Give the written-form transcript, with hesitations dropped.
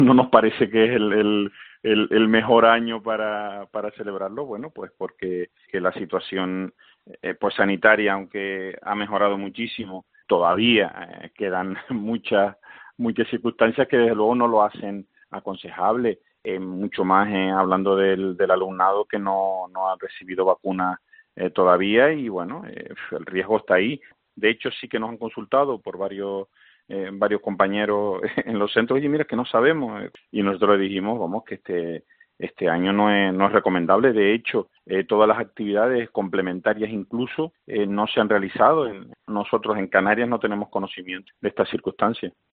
no nos parece que es el mejor año para celebrarlo, bueno, pues porque que la situación pues sanitaria, aunque ha mejorado muchísimo, todavía quedan muchas circunstancias que desde luego no lo hacen aconsejable, mucho más hablando del alumnado que no ha recibido vacuna todavía y bueno, el riesgo está ahí. De hecho, sí que nos han consultado por varios compañeros en los centros, oye, mira, que no sabemos, y nosotros le dijimos, vamos, que este año no es recomendable. De hecho, todas las actividades complementarias incluso no se han realizado. Nosotros en Canarias no tenemos conocimiento de estas circunstancias.